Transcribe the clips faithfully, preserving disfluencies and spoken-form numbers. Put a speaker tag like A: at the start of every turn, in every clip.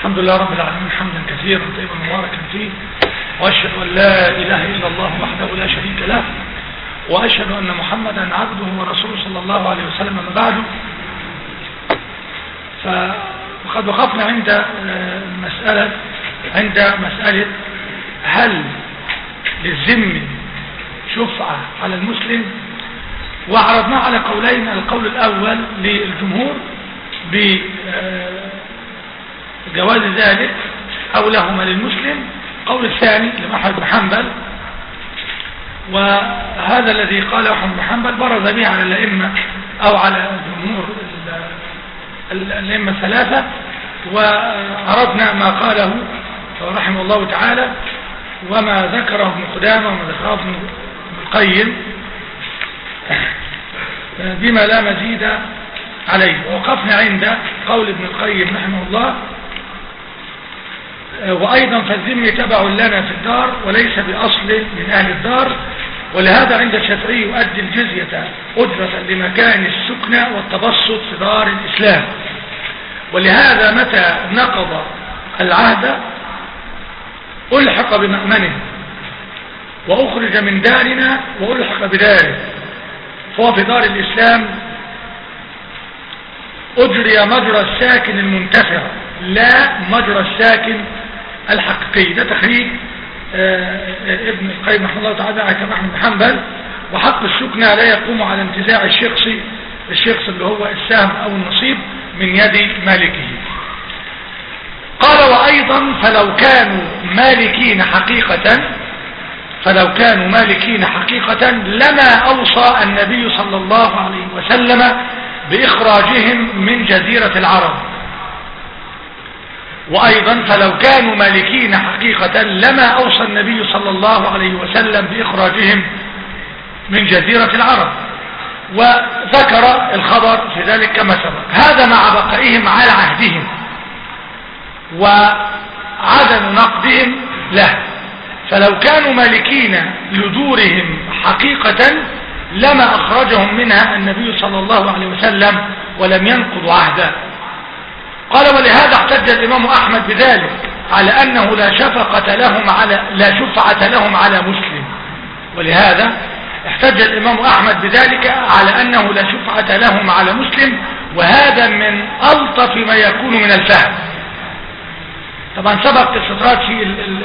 A: الحمد لله رب العالمين حمدا كثيرا طيبا مباركا فيه، واشهد ان لا اله الا الله وحده لا شريك له، واشهد ان محمدا عبده ورسوله صلى الله عليه وسلم. ما بعد، فقد وقفنا عند مسألة عند مسألة هل للذم شفعة على المسلم، وعرضنا على قولين. القول الأول للجمهور بجواز ذلك أو لهما للمسلم، القول الثاني لأحمد بن حنبل، وهذا الذي قاله أحمد بن حنبل برز به على الأئمة أو على جمهور الأئمة الثلاثة، وعرضنا ما قاله رحمه الله تعالى وما ذكره ابن قدامة وما ذكره ابن القيم بما لا مزيد عليه. ووقفنا عند قول ابن القيم رحمه الله: وأيضا فالذم تبع لنا في الدار وليس بأصل من أهل الدار، ولهذا عند الشافعي يؤدي الجزية أجرة لمكان السكنى والتبسط في دار الإسلام، ولهذا متى نقض العهد ألحق بمأمنه وأخرج من دارنا وألحق بداره، فهو في دار الإسلام أجري مجرى الساكن المنتفع لا مجرى الساكن الحقيقي. ده تخريج ابن القيم رحمه الله تعالى على كلام أحمد بن حنبل. وحق السكنى لا يقوم على انتزاع الشخص الشخص اللي هو السهم أو النصيب من يد مالكه. قال: وأيضا فلو كانوا مالكين حقيقة فلو كانوا مالكين حقيقة لما أوصى النبي صلى الله عليه وسلم بإخراجهم من جزيرة العرب. وأيضا فلو كانوا مالكين حقيقة لما أوصى النبي صلى الله عليه وسلم بإخراجهم من جزيرة العرب، وذكر الخبر في ذلك كما سبق. هذا مع بقائهم على عهدهم وعدم نقدهم له. فلو كانوا مالكين لدورهم حقيقة لما أخرجهم منها النبي صلى الله عليه وسلم ولم ينقضوا عهده. قال: ولهذا احتج الإمام أحمد بذلك على أنه لا شفقة لهم على لا شفعة لهم على مسلم. ولهذا احتج الإمام أحمد بذلك على أنه لا شفعة لهم على مسلم، وهذا من ألطف ما يكون من الفهم. طبعا سبق استطراد في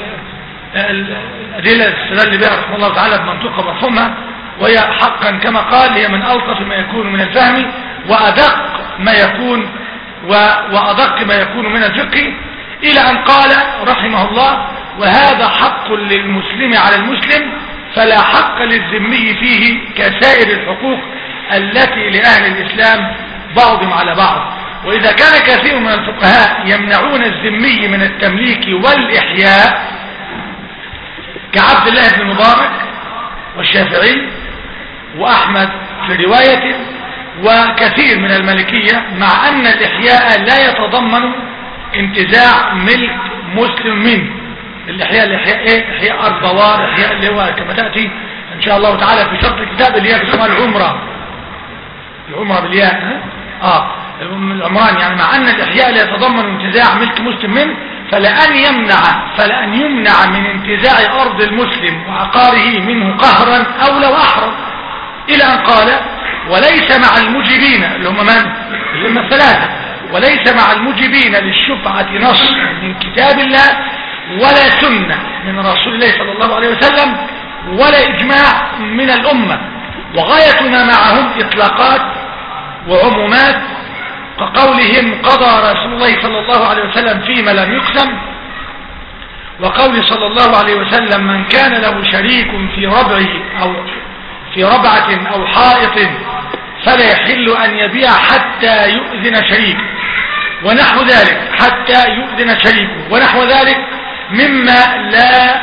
A: الأدلة الاستدلال بها رحمه الله تعالى بمنطقة مفهومها، وهي حقا كما قال هي من ألطف ما يكون من الفهم وأدق ما يكون وأدق ما يكون من الفقه، إلى أن قال رحمه الله: وهذا حق للمسلم على المسلم فلا حق للذمي فيه كسائر الحقوق التي لأهل الإسلام بعضهم على بعض. وإذا كان كثير من الفقهاء يمنعون الذمي من التمليك والإحياء كعبد الله بن مبارك والشافعي وأحمد في رواية وكثير من المالكية، مع أن الإحياء لا يتضمن انتزاع ملك مسلم منه. الإحياء الإحياء إيه؟ إحياء أرض دوار، إحياء اللي هو كما تأتي إن شاء الله تعالى في شرط الكتاب اللي هي بسمها العمرة العمرة بالياء آه العمران. يعني مع أن الإحياء لا يتضمن انتزاع ملك مسلم منه، فلأن يمنع فلأن يمنع من انتزاع أرض المسلم وعقاره منه قهرا أو لو أحرم، إلى أن قال: وليس مع المجيبين اللي هم من؟ اللي هم الثلاثة، وليس مع المجيبين للشفعة نص من كتاب الله ولا سنة من رسول الله صلى الله عليه وسلم ولا إجماع من الأمة، وغايتنا معهم إطلاقات وعمومات، كقولهم قضى رسول الله صلى الله عليه وسلم فيما لم يقسم، وقول صلى الله عليه وسلم: من كان له شريك في ربعه أو في ربعة أو حائط فلا يحل أن يبيع حتى يؤذن شريكه، ونحو ذلك حتى يؤذن شريكه ونحو ذلك مما لا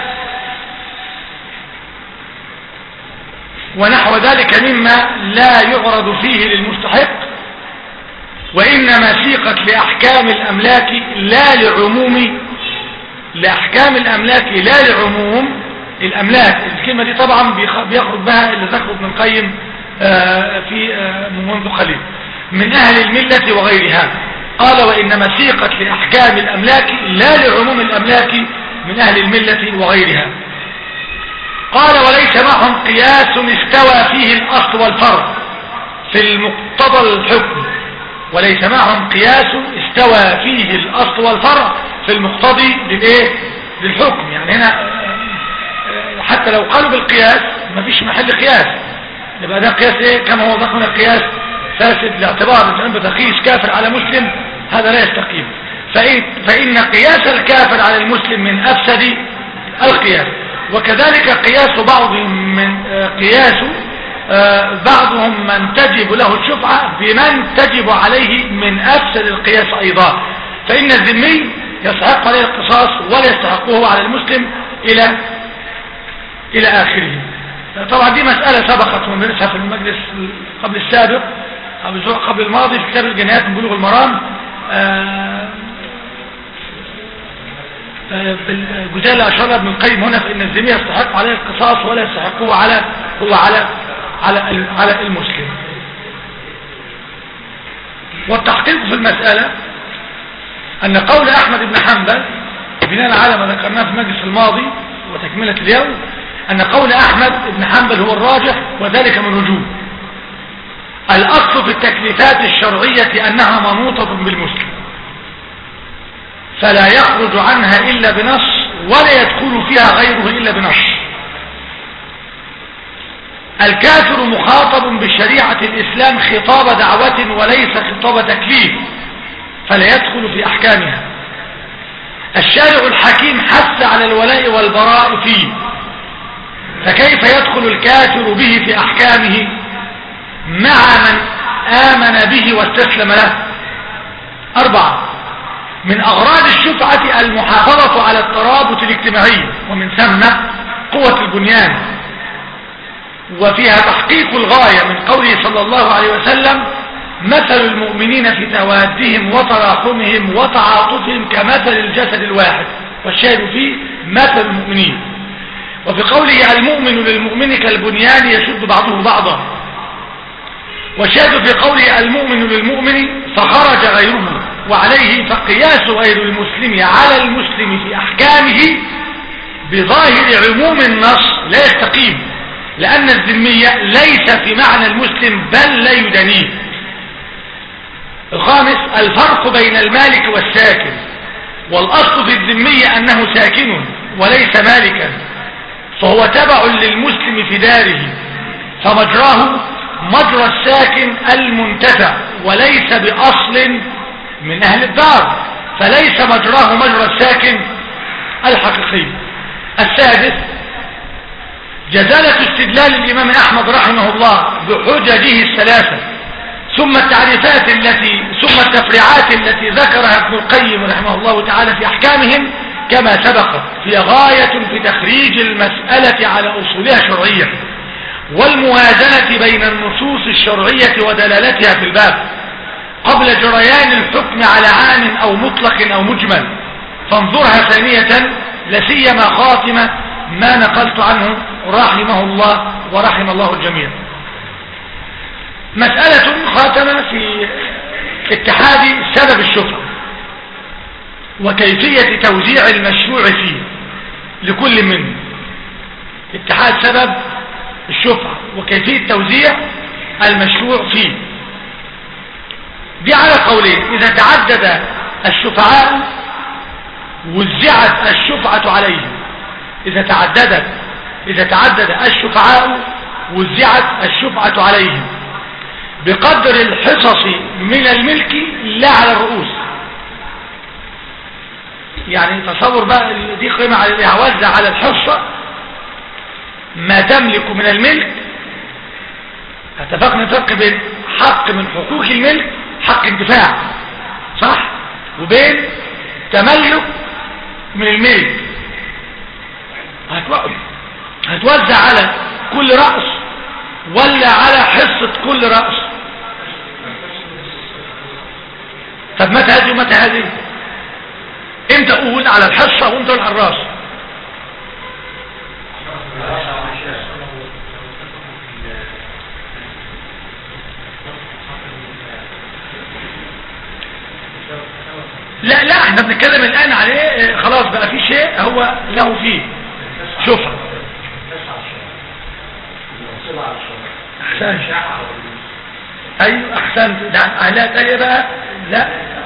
A: ونحو ذلك مما لا يعرض فيه للمستحق، وإنما سيقت لأحكام الأملاك لا لعموم لأحكام الأملاك لا لعموم الأملاك. الكلمة دي طبعا بيخرج بها اللي ذكره ابن القيم في منذ قليل من أهل الملة وغيرها. قال: وإنما سيقت لأحكام الأملاك لا لعموم الأملاك من أهل الملة وغيرها. قال وليس معهم قياس استوى فيه الأصل والفرع في المقتضى الحكم، وليس معهم قياس استوى فيه الأصل والفرع في المقتضي للإيه؟ للحكم. يعني هنا حتى لو قالوا بالقياس ما فيش محل قياس، يبقى ده قياس إيه؟ كما هو ضخم القياس فاسد لاعتبار أن بتقيس كافر على مسلم، هذا لا يستقيم. فإن قياس الكافر على المسلم من أفسد القياس. وكذلك قياس بعضهم من قياس بعضهم من تجب له الشفعة بمن تجب عليه من أفسد القياس أيضا. فإن الذمي يستحق عليه القصاص ولا يستحقه على المسلم إلى إلى آخره. طبعا دي مسألة سبقت وندرسها في المجلس قبل السابق أو الأسبوع قبل الماضي في كتاب الجنايات من بلوغ المرام، بالجزئية اللي أشار ابن القيم هنا، فإن الذمي يستحق عليه القصاص ولا يستحقه على هو على على على المسلم. والتحقيق في المسألة أن قول أحمد بن حنبل بناء على ما ذكرناه في المجلس الماضي وتكملة اليوم، أن قول أحمد بن حنبل هو الراجح، وذلك من وجوه. الأصل في التكليفات الشرعية أنها منوطة بالمسلم، فلا يخرج عنها إلا بنص ولا يدخل فيها غيره إلا بنص. الكافر مخاطب بشريعة الإسلام خطاب دعوة وليس خطاب تكليف، فلا يدخل في أحكامها. الشارع الحكيم حث على الولاء والبراء فيه، فكيف يدخل الكافر به في أحكامه مع من آمن به واستسلم له؟ أربعة، من أغراض الشفعة المحافظة على الترابط الاجتماعي، ومن ثم قوة البنيان، وفيها تحقيق الغاية من قوله صلى الله عليه وسلم: مثل المؤمنين في توادهم وتراحمهم وتعاطفهم كمثل الجسد الواحد، والشاهد فيه مثل المؤمنين. وفي قوله: المؤمن للمؤمن كالبنيان يشد بعضه بعضا، والشاهد في قوله: المؤمن للمؤمن فخرج غيره، وعليه فقياس غير المسلم على المسلم في أحكامه بظاهر عموم النص لا يستقيم، لأن الذمية ليس في معنى المسلم بل لا يدنيه. الخامس، الفرق بين المالك والساكن، والأصل في الذمية أنه ساكن وليس مالكا، فهو تبع للمسلم في داره، فمجراه مجرى الساكن المنتفع وليس بأصل من أهل الدار، فليس مجراه مجرى الساكن الحقيقي. السادس، جدالة استدلال الإمام أحمد رحمه الله بحججه الثلاثة، ثم التعريفات التي ثم التفريعات التي ذكرها ابن القيم رحمه الله تعالى في أحكامهم كما سبق، في غاية في تخريج المسألة على أصولها الشرعية والموازنة بين النصوص الشرعية ودلالتها في الباب قبل جريان الحكم على عام أو مطلق أو مجمل. فانظرها ثانية، لسيما خاتمة ما نقلت عنه رحمه الله ورحم الله الجميع. مسألة خاتمة في اتحاد سبب الشفعة وكيفية توزيع المشروع فيه لكل منه. اتحاد سبب الشفعة وكيفية توزيع المشروع فيه، دي على قولين: إذا تعدد الشفعاء وزعت الشفعة عليهم، إذا تعددت إذا تعدد الشفعاء وزعت الشفعة عليهم بقدر الحصص من الملك لا على الرؤوس. يعني تصور بقى دي قيمة على هوزع على الحصة ما تملك من الملك. اتفقنا فرق بين حق من حقوق الملك، حق انتفاع صح، وبين تملك من الملك. هتوزع على كل رأس ولا على حصة كل رأس؟ طب متى هذه ومتى هذه؟ امتى اقول على الحصة وامتى اقول على الرأس؟ لا لا احنا بنتكلم الان على ايه؟ خلاص بقى في شيء هو له فيه شفعة. احسنت. ايوه احسنت. ده لا تانية بقى لا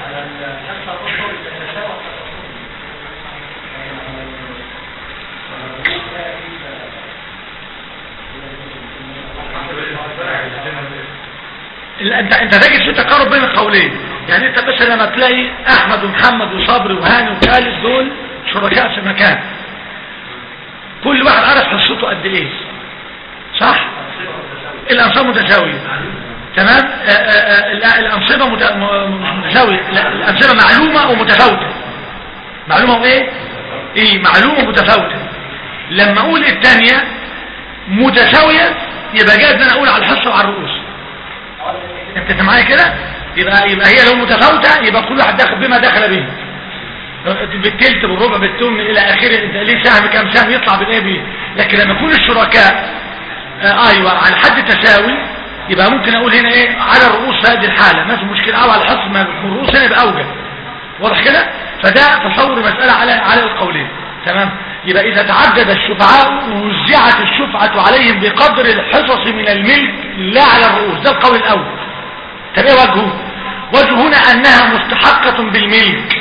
A: انت انت تجد في تقارب بين القولين. يعني انت بس لما تلاقي احمد ومحمد وصبري وهاني وخالد دول شركاء في مكان، كل واحد عارف حصته قد ايه، صح؟ الانصاب متساويه، تمام. الانصبه مت... مش متساويه، الانصبه معلومه ومتفاوته. معلومه وايه؟ ايه معلومه ومتفاوته. لما اقول الثانيه متساويه يبقى جاي ان انا اقول على الحصه وعلى الرؤوس. انت معايا كده؟ يبقى يبقى هي لو متفاوته يبقى كل واحد داخل بما دخل به، بالتلت بالربع بالثمن الى اخره. انت ليه سهم كام سهم يطلع بالايه بيه. لكن لما يكون الشركاء آه ايوه على حد تساوي يبقى ممكن اقول هنا ايه على الرؤوس في هذه الحاله ما في مشكله، او على الحصر ما يكون الرؤوس هنا يبقى اوجه. واضح كده؟ فده تصور مساله على على القولين، تمام. يبقى اذا تعدد الشفعاء وزعت الشفعه عليهم بقدر الحصص من الملك لا على الرؤوس. ده القول الاول. طب ايه وجهه؟ وجهه هنا انها مستحقه بالملك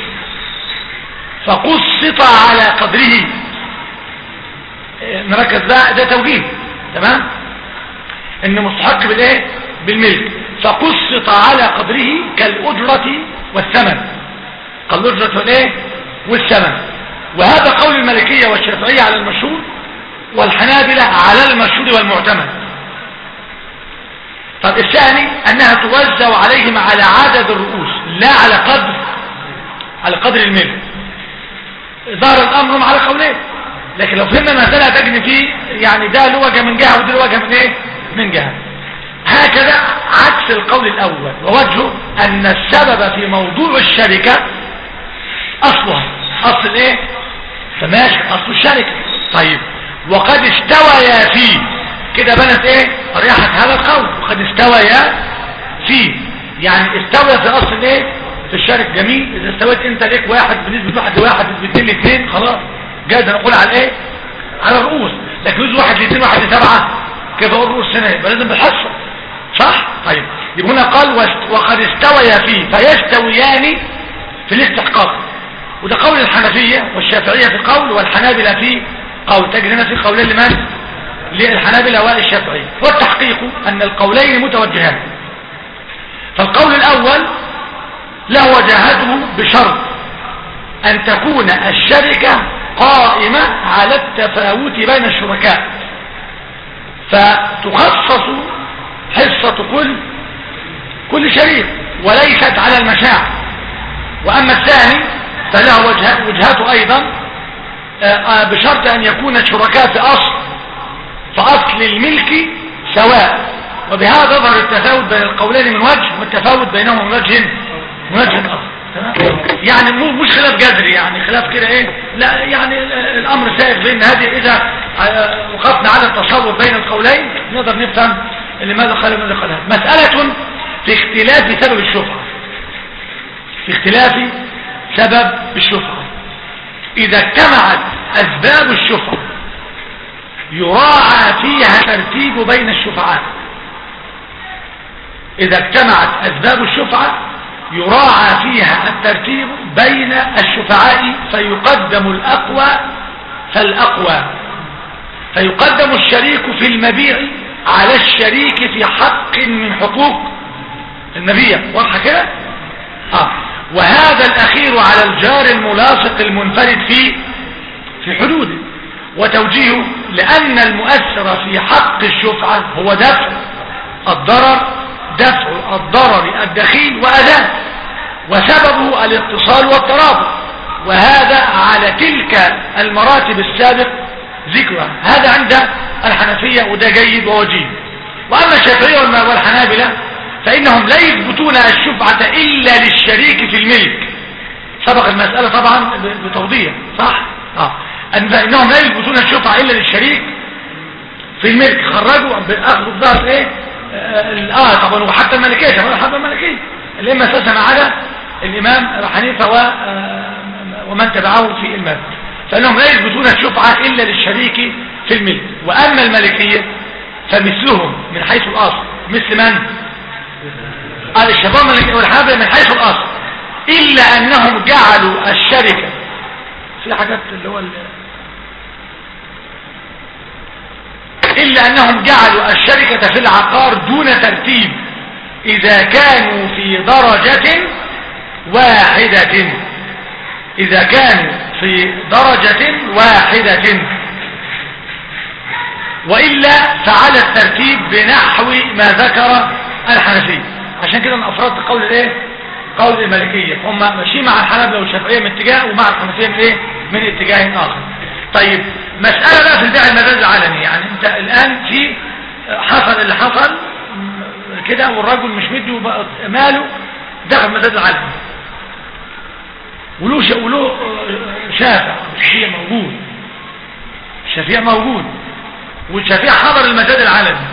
A: فقسط على قدره. نركز بقى، ده توجيه، تمام. ان مستحق بالايه؟ بالملك. فقسط على قدره كالاجره والثمن، كالاجره والايه؟ والثمن. وهذا قول المالكيه والشافعيه على المشهور، والحنابلة على المشهور والمعتمد. طب الثاني انها توزع عليهم على عدد الرؤوس لا على قدر على قدر الملك. ظهر الامر على قولين، لكن لو فهمنا المسألة تجني فيه يعني ده له وجه من جهة وده له وجه من ايه؟ من جهة. هكذا عكس القول الاول. ووجهه ان السبب في موضوع الشركة اصلها اصل ايه؟ فماشي اصل الشركة. طيب وقد استويا فيه، كده بنت ايه؟ ريحة هذا القول. وقد استويا فيه يعني استوى في اصل ايه؟ في الشركة. جميل. اذا استويت انت ليك واحد بنسبة واحد لواحد بنسبة اتنين لاثنين خلاص جاز نقول على ايه؟ على الرؤوس. لكن يوز واحد لاثنين واحد لسبعة كيف اقول الرؤوس هنا؟ يبقى لازم بالحصة، صح؟ طيب يبقى هنا قال وقد استويا فيه فيستويان في الاستحقاق. وده قول الحنفية والشافعية في قول، والحنابلة في قول. تجد هنا في قولين لمن؟ للحنابلة والشافعية. والتحقيق ان القولين متوجهان. فالقول الاول له وجهته بشرط ان تكون الشركة قائمة على التفاوت بين الشركاء، فتخصص حصة كل كل شريك وليست على المشاع. واما الثاني فله وجه وجهته ايضا بشرط ان يكون الشركاء في اصل فاصل الملك سواء. وبهذا ظهر التفاوت بين القولين من وجه، والتفاوت بينهما من وجه من وجه اخر. يعني مش خلاف جذري، يعني خلاف كده ايه، لا يعني الامر سائغ بين هذه. اذا وقفنا على التصور بين القولين نقدر نفهم لماذا قال وماذا قال. مسألة في اختلاف سبب الشفعة، في اختلاف سبب الشفعة. اذا اجتمعت اسباب الشفعة يراعى فيها ترتيب بين الشفعاء. اذا اجتمعت اسباب الشفعة يراعى فيها الترتيب بين الشفعاء فيقدم الأقوى فالأقوى، فيقدم الشريك في المبيع على الشريك في حق من حقوق المبيع. واضحة كده؟ آه. وهذا الأخير على الجار الملاصق المنفرد في في حدوده. وتوجيهه لأن المؤثر في حق الشفعة هو دفع الضرر دفع الضرر الدخيل وأذاه، وسببه الاتصال والترابط، وهذا على تلك المراتب السابق ذكرها. هذا عند الحنفية وده جيد ووجيه. وأما الشافعية والحنابلة فإنهم لا يثبتون الشفعة إلا للشريك في الملك. سبق المسألة طبعا بتوضيح، صح؟ آه. فإنهم لا يثبتون الشفعة إلا للشريك في الملك. خرجوا بأخذوا بظهر إيه؟ اه طبعا. وحتى الملكيه، طبعا حتى الملكيه الائمه اساسا على الامام ابو حنيفه ومن تبعه في المذهب، فانهم لا يثبتون الشفعة الا للشريك في الملك. واما المالكية فمثلهم من حيث الاصل، مثل من؟ قال الشافعية والحنابلة من حيث الاصل، الا انهم جعلوا الشركة في حاجات اللي هو الا انهم جعلوا الشركة في العقار دون ترتيب اذا كانوا في درجة واحدة، اذا كانوا في درجة واحدة، وإلا فعلى الترتيب بنحو ما ذكر الحنفية. عشان كده انا افردت قول الايه؟ قول المالكية، هم ماشيين مع الحنابلة والشافعية من اتجاه ومع الحنفية من ايه؟ من اتجاه اخر. طيب مسألة بقى في البيع المجاز العلني، يعني انت الان في حصل اللي حصل كده والرجل مش مدي ماله دخل مجاز العلني وله وله شافع، الشافعي موجود، الشافعي موجود والشافعي حضر المجاز العلني،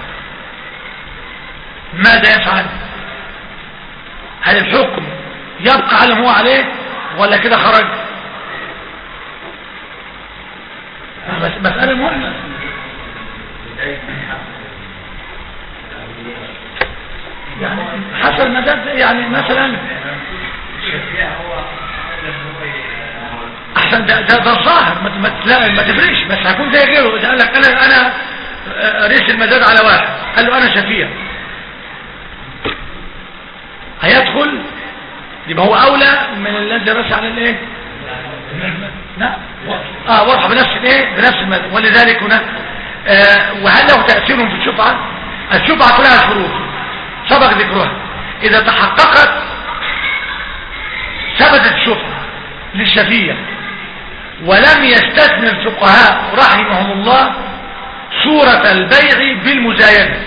A: ماذا يفعل؟ هل الحكم يبقى على ما هو عليه ولا كده خرج؟ مسألة مهمة. يعني حصل مجاز، يعني مثلا احسن ده ده, ده الظاهر ما ما, ما تفرقش، بس هكون زي غيره. اذا قال لك انا انا ريس المزاد على واحد، قال له انا شفيع، هيدخل يبقى هو اولى من الذي رس على الايه؟ لا اه واضحه بنفس الايه؟ بنفس المزاد. ولذلك هنا آه وهل له تاثير في الشفعه؟ الشفعه لها شروط سبق ذكرها، اذا تحققت ثبتت الشفعه للشفيع، ولم يستثني الفقهاء رحمهم الله صورة البيع بالمزايدة.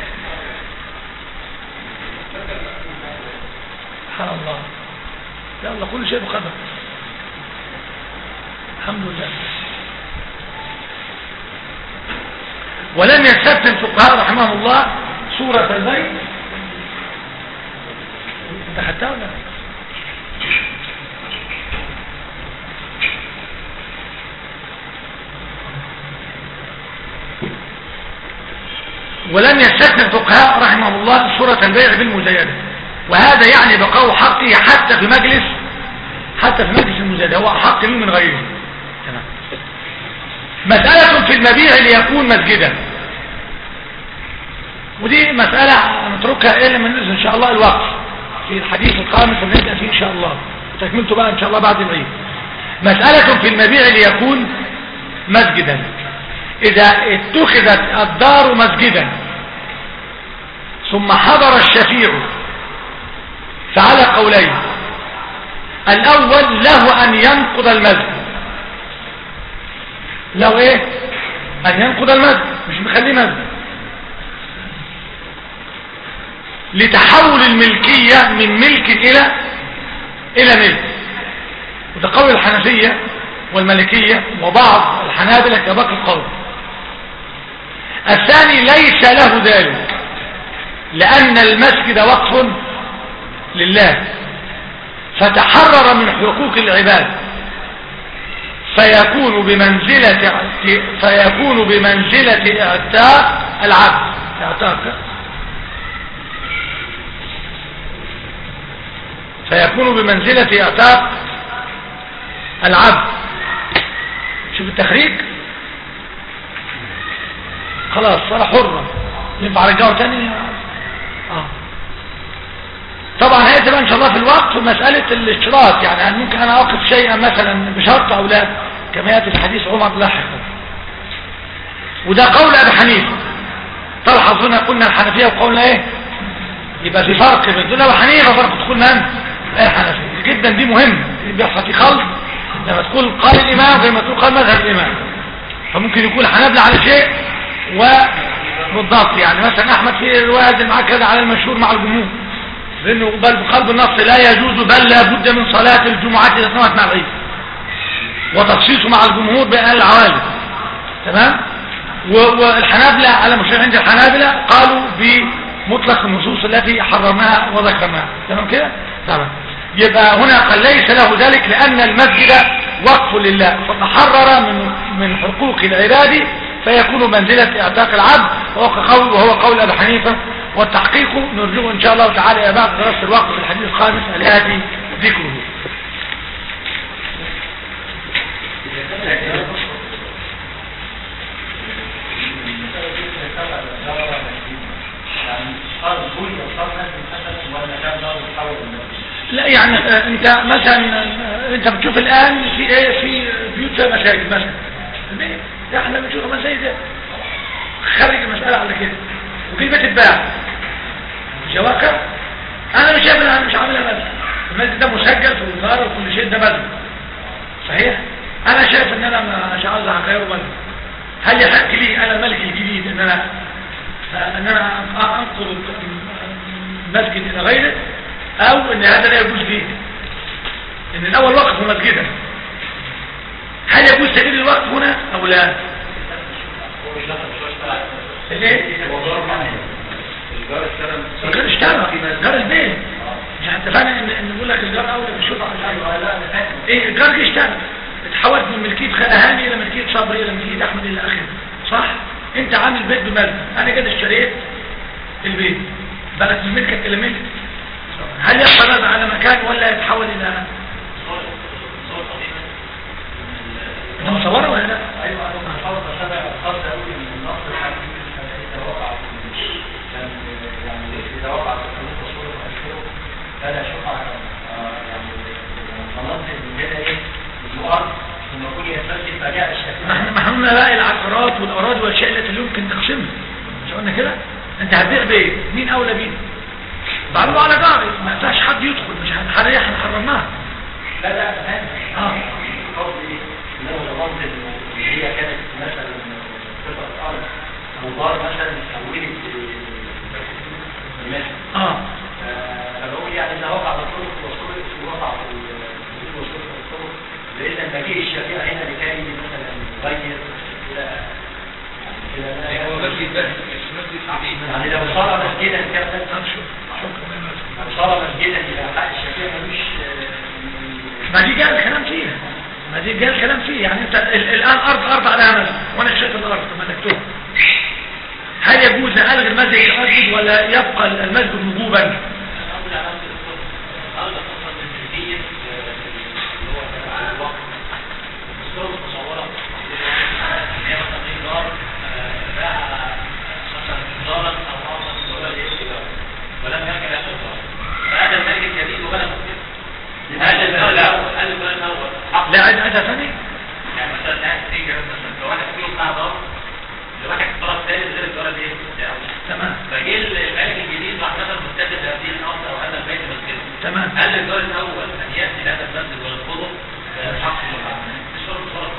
A: سبحان الله، يا الله كل شيء بقدر، الحمد لله. ولم يستثني الفقهاء رحمهم الله صورة البيع. انت خدتها ولا ولم يستثني الفقهاء رحمهم الله صورة البيع بالمزايدة، وهذا يعني بقاء حقه حتى في مجلس حتى في مجلس المزايدة، هو أحق منه من غيره. تمام. مسألة في المبيع ليكون مسجدا، ودي مسألة نتركها إيه لما ننزل إن شاء الله الوقت في الحديث القائم فبنبدأ فيه إن شاء الله، تكملته بقى إن شاء الله بعد العيد. مسألة في المبيع ليكون مسجدا، إذا اتخذت الدار مسجدا ثم حضر الشفيع فعلى قولين، الأول له أن ينقض المسجد، له إيه؟ أن ينقض المسجد، مش مخليه مسجد، لتحول الملكية من ملك إلى إلى ملك، وده قول الحنفية والمالكية وبعض الحنابلة كباقي القول. الثاني ليس له ذلك، لأن المسجد وقف لله فتحرر من حقوق العباد، فيكون بمنزلة فيكون بمنزلة اعتاق العبد، اعتاق فيكون بمنزلة اعتاق العبد. شوف التخريج، خلاص صار حرة، ينفع رجعه تاني. اه طبعا هيئة بقى ان شاء الله في الوقت في مسألة الاشتراط، يعني ممكن انا اوقف شيئا مثلا بشرط او لا، كما ياتي في حديث عمر لاحقا، وده قول ابي حنيفه. تلحظ هنا قلنا الحنفية وقولنا ايه، يبقى في فرق بين دول ابي حنيفه فرق تقول من الحنفية جدا، دي مهم، بيحصل في خلط لما تقول قال الامام زي ما تقول قال مذهب الامام، فممكن يكون حنبلة على شيء وبالضبط، يعني مثلا احمد في الروايه معاه كذا على المشهور مع الجمهور، لانه بل بقلب النص لا يجوز بل لا بد من صلاه الجمعه اذا تمت مع العيد، وتخصيصه مع الجمهور بين العوالم. تمام. والحنابلة على مشهور عند الحنابلة قالوا بمطلق النصوص التي حررناها وذكرناها. تمام كده. تمام. يبقى هنا قال ليس له ذلك لأن المسجد وقف لله فتحرر من من حقوق العباد فيكون منزلة اعتاق العبد وهو قول وهو قول أبي حنيفة. والتحقيق نرجوه إن شاء الله تعالى بعد دراسة الوقف في الحديث الخامس الآتي ذكره. لا يعني انت مثلا انت بتشوف الان في ايه في بيوت فيها مساجد مثلا احنا بنشوف مساجد خارج المسألة على كده وفي بيت اتباع جواكر انا مش شايف انا مش عاملها مسجد المسجد ده مسجل في الوزارة وكل شيء ده مسجد صحيح انا شايف ان انا مش عاوز اغيره مسجد هل يحق لي انا الملك الجديد ان انا ان انا انقل مسجد الى غيره او ان هذا لا يجوز لي ان الاول وقف مسجدا هل يجوز تغيير الوقت هنا او لا ايه الجار اشترى جار البيت مش اتفقنا ان ان نقول لك الجار اولى بالشفعه ايه الجار جه اشترى اتحولت من ملكيه خلهاني الى ملكيه صبري الى ملكيه احمد الى اخره صح انت عامل بيت بملك انا كده اشتريت البيت بقت من ملكك الى ملك هل يبقى هذا على مكان ولا يتحول الى انت مصوره ولا لا
B: ايوه انا مصوره بس انا قصدي اقول ان النص الحديث اذا وقع كان يعني اذا وقع في الحدود وصوله واشهره فلا شفعه يعني المناطق من هنا ايه الارض ثم كل يفسد فجاء الشافعي
A: ما احنا بقى العقارات والاراضي والاشياء التي يمكن تقسمها مش قلنا كده انت هتبيع بيت مين اولى بيه بعرضه على جاري ما ينفعش حد يدخل مش هنحريح احنا حرمناها
B: لا لا فاهم
A: اه
B: قصدي انه ضمنت ان هي كانت مثلا قطعه ارض او دار مثلا اتحولت لمثل
A: اه
B: فبقول يعني اذا وقع في الطرق والطرق وقع في الطرق والطرق والطرق باذن مجيء الشفيع هنا لكي مثلا يغير كده
C: هو مسجد بس
B: يعني لو صار مسجدا كذا لو صار مسجدا يبقى حق الشفيع ملوش
A: ما دي جاء الكلام فيها ما دي جاء الكلام فيه يعني انت الان ارض ارض عليها مسجد وانا اشتريت الارض ملكتها هل يجوز الغي المسجد كمسجد ولا يبقى المسجد موجوبا
B: ولم يرجع الى الشرطه فهذا الملك الجديد وبلغ هذا الدار الاول هذا الدار الاول
A: لا عد عدها ثاني
B: يعني مثلا الان تيجي مثلا لو واحد فيهم بتاع دار لواحد طرف ثاني غير الدار الايه بتاعه
A: تمام
B: فجه الملك الجديد راح مثلا متخذ هذه الارض او هذا البيت مسجد
A: تمام
B: هل الدار الاول ان ياتي لهذا المسجد ويرفضه حق الشرط صرف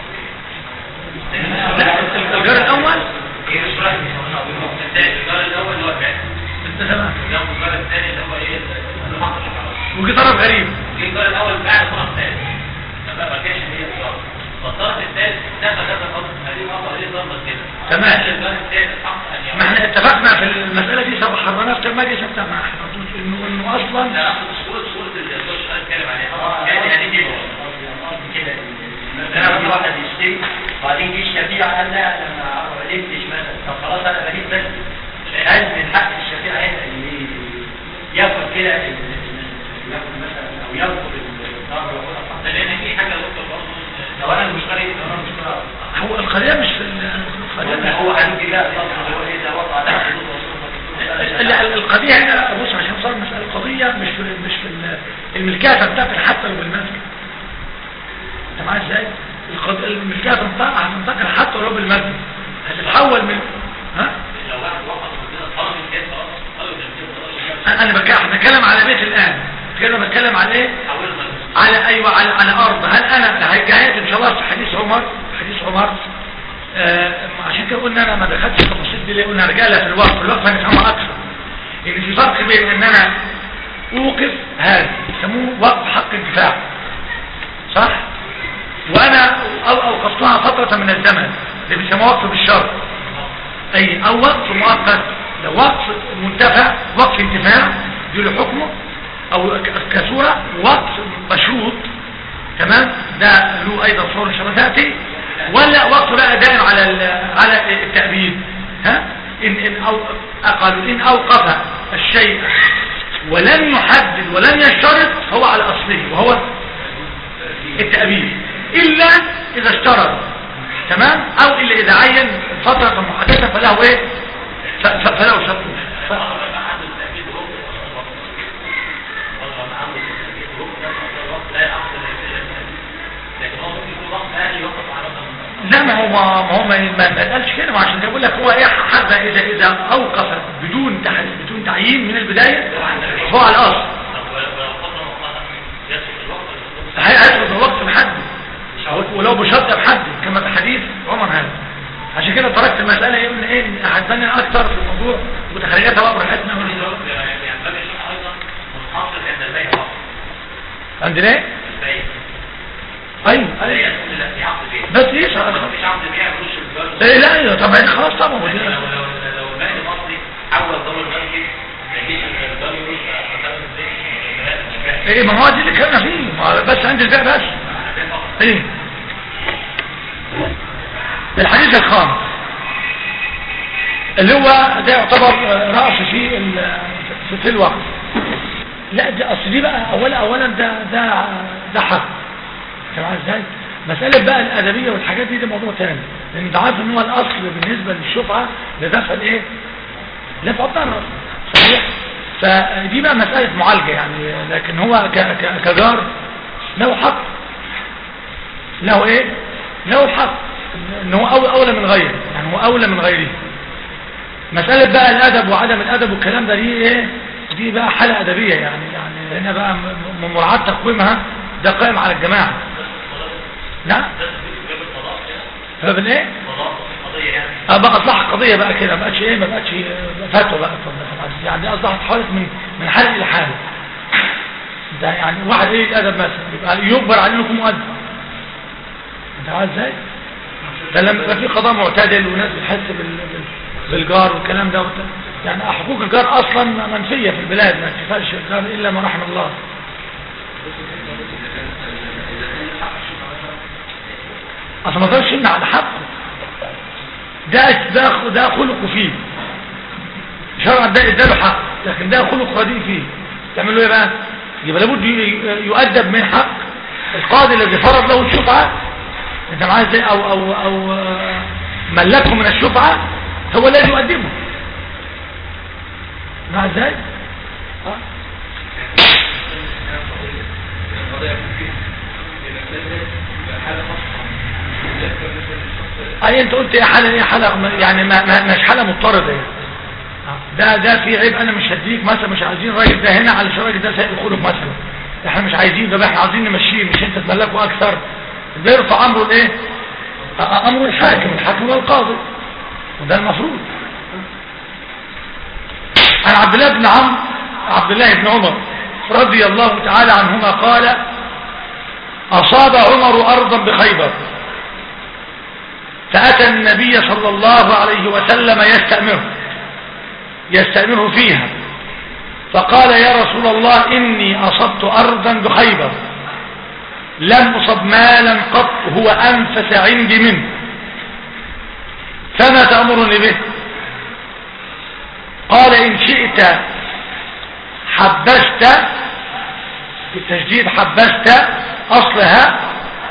A: الجار الاول
B: ايه مش رايح الدار الاول اللي هو بعد
A: تمام
B: الجار الثاني اللي هو ايه
A: وجي طرف غريب
B: الجار الاول بعد طرف ثاني ما كانش هي الجار والطرف الثالث دخل هذا الارض هذه الارض هذه ضمت كده
A: تمام
B: الجار الثالث حق ان
A: ما احنا اتفقنا في المساله دي سبق حرمناها في المجلس بتاع مع انه انه اصلا
B: لا اخذ صوره صوره الجوش انا اتكلم عليها يعني يعني كده كده مثلا في واحد يشتري وبعدين جه الشفيع قال لا انا ما ولدتش مثلا طب خلاص انا بنيت بس هل من حق الشفيع هنا اللي ياخد كده ياخد مثلا او يرفض النار وياخدها صح لان في حاجه دكتور برضه لو انا المشتري لو انا المشتري
A: هو القضيه مش في
B: القضيه هو هيجي بقى هو ايه ده وضع على حدود
A: لا القضيه هنا بص عشان صار مساله القضيه مش في مش في الملكيه تنتقل حتى لو بالمسجد انت معايا ازاي الملكيه هتنتقل حتى لو بالمسجد هتتحول من ها
B: لو واحد وقف كده طلب الكاس
A: انا انا بتكلم على بيت الان كده بتكلم على ايه على ايوه على على ارض هل انا هيجي ان شاء الله في حديث عمر حديث عمر آه عشان كده قلنا انا ما دخلتش في التفاصيل دي ليه قلنا رجاله في الوقف الوقف هنفهمها اكثر ان في فرق بين ان انا اوقف هذا يسموه وقف حق انتفاع صح وانا اوقفتها فتره من الزمن اللي بيسموه وقف بالشرط اي او وقف مؤقت لو وقف منتفع وقف انتفاع دي له حكمه او كسورة وقف مشروط، تمام، ده له ايضا صور شبكاتي، ولا وقف بقى دائم على على التأبيد. ها ان ان أو اقل ان اوقف الشيء ولم يحدد ولم يشترط هو على اصله وهو التأبيد، الا اذا اشترط، تمام، او الا اذا عين فترة محددة فله ايه فله شرط. ف... لا ما هو ما هو ما قالش كده، عشان يقول لك هو ايه حتى اذا اذا اوقف بدون تحديد بدون تعيين من البدايه هو على الاصل هيأخذ الوقت محدد ولو بشرط محدد كما في حديث عمر هذا. عشان كده تركت المساله ايه ان ايه هتبني اكتر في الموضوع وتخريجاتها بقى براحتنا. عندنا ايه؟ ايوه ايوه بس ايه ايه لا ايوه طبعا خلاص طبعا لو لو باقي المصري حول ضمن المسجد ما يجيش ايه ما هو دي اللي كنا فيه بس عند البيع بس. ايه الحديث الخامس اللي هو ده يعتبر رأس في في الوقت. لا ده اصل دي بقى اولا اولا ده ده ده حق تمام ازاي. مسألة بقى الأدبية والحاجات دي ده موضوع تاني، لأن انت عارف ان هو الأصل بالنسبة للشفعة لدفع الايه؟ لدفع الضرر صحيح. فدي بقى مسألة معالجة يعني، لكن هو كجار له حق، له ايه؟ له الحق ان هو أولى من غيره، يعني هو أولى من غيره. مسألة بقى الأدب وعدم الأدب والكلام ده دي ايه؟ دي بقى حالة أدبية يعني، يعني هنا بقى مراعاة تقويمها ده قائم على الجماعة. لا باب الايه اه بقى اصبحت قضيه بقى كده ما بقتش ايه ما بقتش فتوى بقى يعني اصبحت حالة من من حاله الى حاله. ده يعني واحد ايه الادب مثلا يبقى يجبر عليه انه يكون مؤدب، انت عارف ازاي. ده لما يبقى في قضاء معتدل وناس بتحس بالجار والكلام ده، يعني حقوق الجار اصلا منفيه في البلاد، ما تكفلش الجار الا ما رحم الله. اصلا ما تقدرش يمنع على حقه، ده ده ده خلقه فيه شرع، ده اداله حق، لكن ده خلق رديء فيه تعمل له ايه بقى؟ يبقى لابد يؤدب من حق القاضي الذي فرض له الشفعه، انت معايا ازاي، او او او ملكه من الشفعه هو الذي يؤدبه، معايا ازاي. اه اي انت قلت ايه حالة ايه حالة يعني ما مش حالة مضطردة يعني. ده ده في عيب انا مش هديك مثلا، مش عايزين الراجل ده هنا على الراجل ده سيء الخلق مثلا، احنا مش عايزين ده، احنا عايزين نمشيه مش انت تملكه اكثر، ده يرفع امره الايه امر الحاكم، الحاكم والقاضي، وده المفروض. عن عبد الله بن عمرو عبد الله بن عمر رضي الله تعالى عنهما قال اصاب عمر ارضا بخيبر فأتى النبي صلى الله عليه وسلم يستأمره يستأمره فيها، فقال يا رسول الله إني أصبت أرضا بخيبر لم أصب مالا قط هو أنفس عندي منه، فما تأمرني به؟ قال إن شئت حبست، بالتشديد حبست أصلها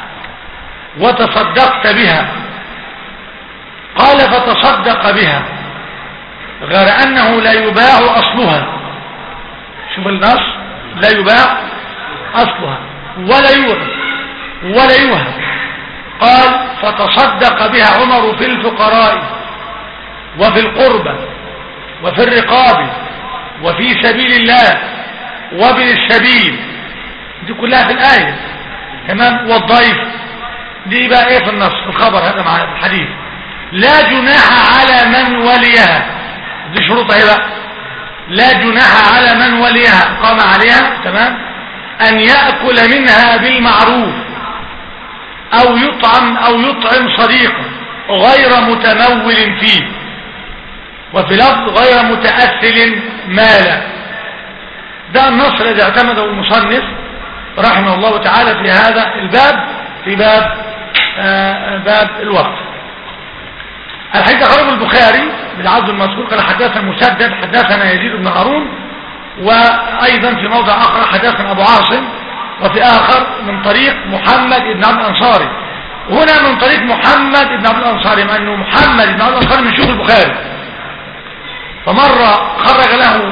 A: وتصدقت بها. قال فتصدق بها غير أنه لا يباع أصلها، شوف النص، لا يباع أصلها ولا يوهب ولا يوهب. قال فتصدق بها عمر في الفقراء وفي القربى وفي الرقاب وفي سبيل الله وابن السبيل، دي كلها في الآية تمام، والضيف دي بقى ايه في النص في الخبر هذا مع الحديث. لا جناح على من وليها، دي شروطها ايه بقى؟ لا جناح على من وليها قام عليها تمام ان يأكل منها بالمعروف او يطعم او يطعم صديقه غير متمول فيه، وفي لفظ غير متأثل مالا. ده النص الذي اعتمده المصنف رحمه الله تعالى في هذا الباب، في باب آه باب الوقت. الحديث أخرجه البخاري بالعبد المذكور قال حدثنا مسدد حدثنا يزيد بن هارون، وأيضا في موضع آخر حدثنا أبو عاصم، وفي آخر من طريق محمد بن عبد الأنصاري. هنا من طريق محمد بن عبد الأنصاري، مع أنه محمد بن عبد الأنصاري من شيوخ البخاري، فمرة خرج له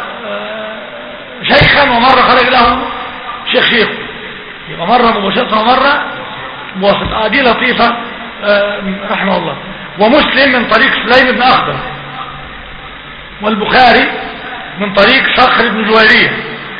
A: شيخا ومرة خرج له شيخ شيخ، يبقى مرة مباشرة ومرة مواسطة. آه دي لطيفة آه رحمه الله. ومسلم من طريق سليم بن أخضر، والبخاري من طريق صخر بن جويرية.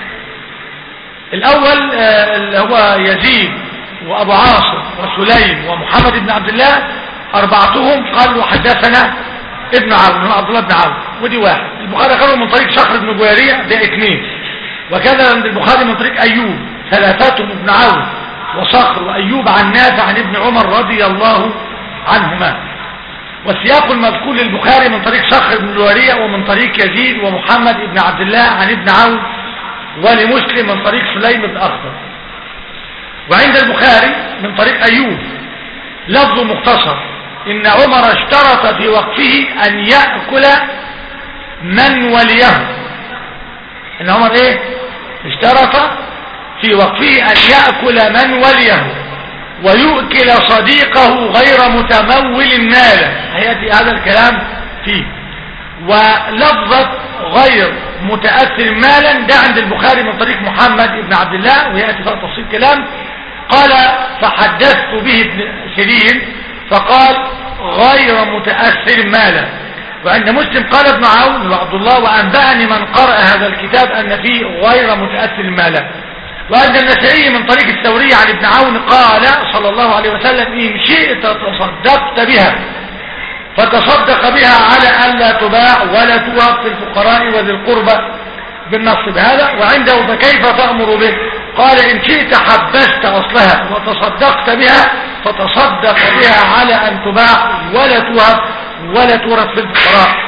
A: الأول آه اللي هو يزيد وأبو عاصم وسليم ومحمد بن عبد الله، أربعتهم قالوا حدثنا ابن عون عبد الله بن عون، ودي واحد. البخاري قالوا من طريق صخر بن جويرية، ده اثنين. وكذا عند البخاري من طريق أيوب، ثلاثتهم ابن عون وصخر وأيوب عن نافع عن ابن عمر رضي الله عنهما. والسياق المذكور للبخاري من طريق صخر بن جويرية ومن طريق يزيد ومحمد بن عبد الله عن ابن عون، ولمسلم من طريق سليم بن أخضر. وعند البخاري من طريق أيوب لفظ مختصر: إن عمر اشترط في وقفه أن يأكل من وليه. إن عمر إيه؟ اشترط في وقفه أن يأكل من وليه ويؤكل صديقه غير متمول ماله. هيأتي هذا الكلام فيه. ولفظة غير متأثر مالا ده عند البخاري من طريق محمد بن عبد الله، ويأتي فيها تفصيل كلام. قال فحدثت به ابن سيرين فقال غير متأثر مالا. وعند مسلم قال ابن عون وعبد الله وأنبأني من قرأ هذا الكتاب أن فيه غير متأثر مالا. وعند النسائي من طريق الثوري عن ابن عون قال صلى الله عليه وسلم: إن شئت تصدقت بها فتصدق بها على ألا تباع ولا توهب في الفقراء وذي القربى بالنص بهذا. وعنده فكيف تأمر به؟ قال: إن شئت حبست أصلها وتصدقت بها فتصدق بها على أن تباع ولا توهب ولا تورث في الفقراء.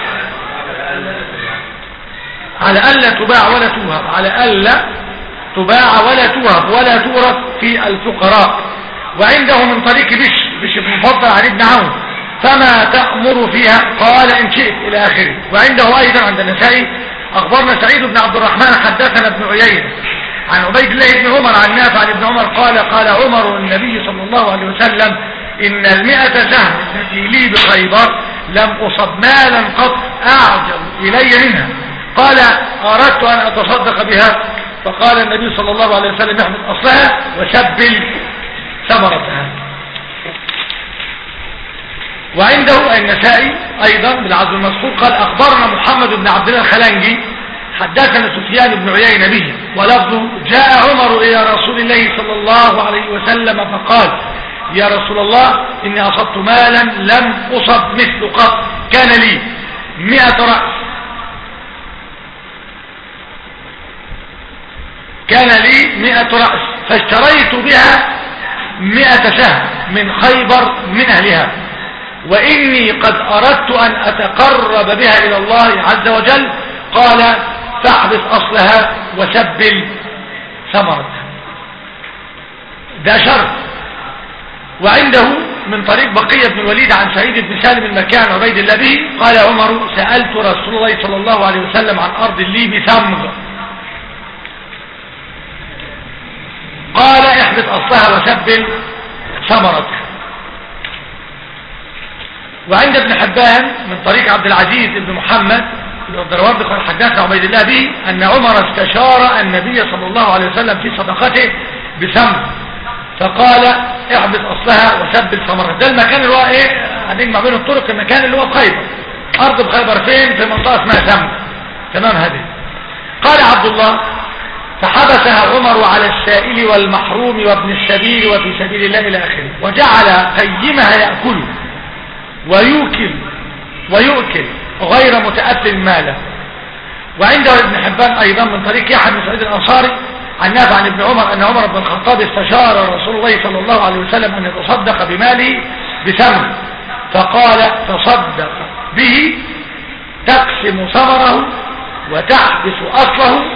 A: على ألا تباع ولا توهب، على ألا تباع ولا توهب ولا تورث في الفقراء. وعنده من طريق بشر بشر بن مفضل عن ابن عون: فما تأمر فيها؟ قال: إن شئت، إلى آخره. وعنده أيضا عند النسائي: أخبرنا سعيد بن عبد الرحمن حدثنا ابن عيينة عن عبيد الله بن عمر عن نافع عن ابن عمر قال: قال عمر النبي صلى الله عليه وسلم: إن المئة سهم التي لي بخيبر لم أصب مالا قط أعجب إلي منها. قال: أردت أن أتصدق بها، فقال النبي صلى الله عليه وسلم: احمد أصلها وسبل ثمرتها. وعنده النسائي أيضا بالعزو المذكور قال: أخبرنا محمد بن عبد الله الخلنجي حدثنا سفيان بن عيينة به، ولفظه: جاء عمر إلى رسول الله صلى الله عليه وسلم فقال: يا رسول الله، إني أصبت مالا لم أصب مثل قط، كان لي مئة رأس كان لي مئة رأس فاشتريت بها مئة سهم من خيبر من أهلها، وإني قد أردت أن أتقرب بها إلى الله عز وجل. قال: فاحبس أصلها وسبل ثمرتها. ده شرط. وعنده من طريق بقية بن الوليد عن سعيد بن سالم المكان عبيد الله به قال عمر: سألت رسول الله صلى الله عليه وسلم عن أرض لي بثمر، قال: احبس أصلها وسبل ثمرتها. وعند ابن حبان من طريق عبد العزيز بن محمد بن الدروارد قال: حدثنا عبيد الله به أن عمر استشار النبي صلى الله عليه وسلم في صدقته بثمر، فقال: احبس أصلها وسبل ثمرتها. ده المكان اللي هو ايه، هنجمع بين الطرق، المكان اللي هو خيبر. أرض بخيبر فين؟ في منطقة اسمها ثمر. تمام. هذه قال عبد الله: فحبسها عمر على السائل والمحروم وابن السبيل وفي سبيل الله إلى آخره، وجعل قيمها يأكل ويوكل ويؤكل غير متأثر ماله. وعنده ابن حبان أيضا من طريق يحيى بن سعيد الأنصاري عن نافع عن ابن عمر أن عمر بن الخطاب استشار رسول الله صلى الله عليه وسلم أن يتصدق بماله بثمر، فقال: تصدق به تقسم ثمره وتحبس أصله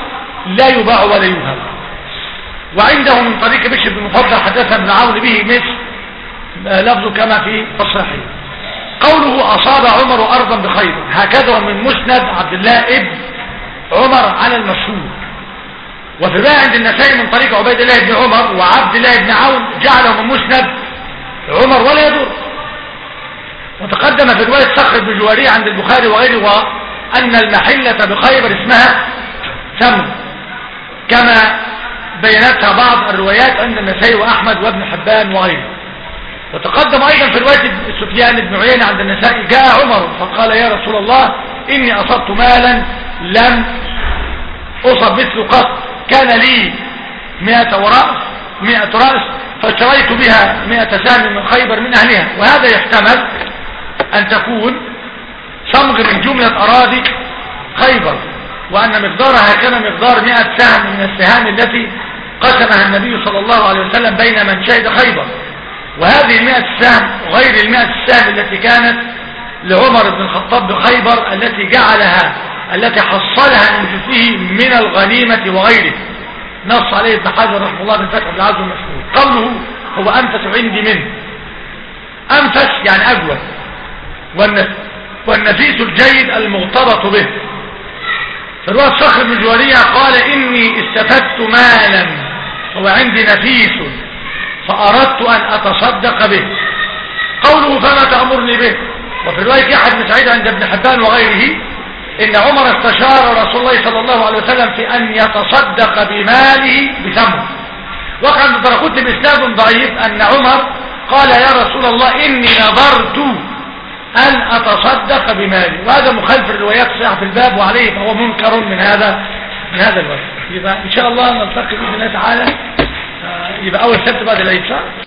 A: لا يباع ولا يوهب. وعنده من طريق بشر بن مفضل حدثنا ابن عون به مثل لفظه كما في الصحيح. قوله أصاب عمر أرضا بخيبر، هكذا من مسند عبد الله ابن عمر على المشهور. وفي رواية عند النسائي من طريق عبيد الله بن عمر وعبد الله بن عون جعله من مسند عمر ولا يدور. وتقدم في رواية صخر بن جواري عند البخاري وغيره أن المحلة بخيبر اسمها سمن، كما بينتها بعض الروايات عند النسائي وأحمد وابن حبان وغيره. وتقدم أيضا في رواية سفيان بن عيينة عند النسائي جاء عمر فقال يا رسول الله إني أصبت مالا لم أصب مثل قط، كان لي مئة ورأس مئة رأس فاشتريت بها مئة سهم من خيبر من أهلها. وهذا يحتمل أن تكون صمغ من جملة أراضي خيبر، وأن مقدارها كان مقدار مئة سهم من السهام التي قسمها النبي صلى الله عليه وسلم بين من شهد خيبر. وهذه المئة سهم غير المئة السهم التي كانت لعمر بن الخطاب بخيبر التي جعلها التي حصلها من جزئه من الغنيمة وغيره، نص عليه ابن حجر رحمه الله بالفتح بالعزم المشهور. قوله هو أنفس عندي منه، أنفس يعني أجود، والنفيس الجيد المغتبط به. في رواية صخر بن جوارية قال إني استفدت مالا هو عندي نفيس فأردت أن أتصدق به. قوله فما تأمرني به. وفي رواية أحد بن سعيد عند ابن حبان وغيره إن عمر استشار رسول الله صلى الله عليه وسلم في أن يتصدق بماله بثمن. وكان تركت بإسناد ضعيف أن عمر قال يا رسول الله إني نظرت أن أتصدق بمالي، وهذا مخالف الروايات الصحيحة في الباب وعليه فهو منكر من هذا من هذا الوجه. يبقى إن شاء الله نلتقي بإذن الله تعالى يبقى أول سبت بعد العيد.